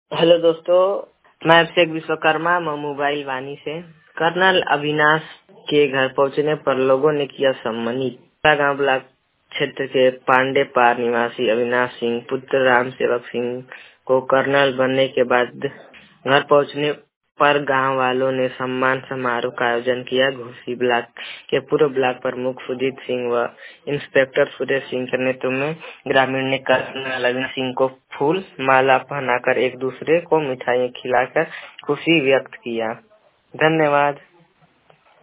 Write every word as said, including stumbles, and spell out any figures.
Hello दोस्तों, मैं अभिषेक विश्वकर्मा मैं मोबाइल वानी से। कर्नल अविनाश के घर पहुंचने पर लोगों ने किया सम्मानित। गांव ब्लॉक क्षेत्र के पांडे पार निवासी अविनाश सिंह पुत्र राम सेवक सिंह को कर्नल बनने के बाद घर पहुंचने पर गांव वालों ने सम्मान समारोह का आयोजन किया। घोसी ब्लॉक के पूर्व ब्लॉक प्रमुख सुजीत सिंह व इंस्पेक्टर सुरेश सिंह के नेतृत्व में ग्रामीण ने कर्नल अविनाश सिंह को फूल माला पहनाकर एक दूसरे को मिठाई खिलाकर खुशी व्यक्त किया। धन्यवाद।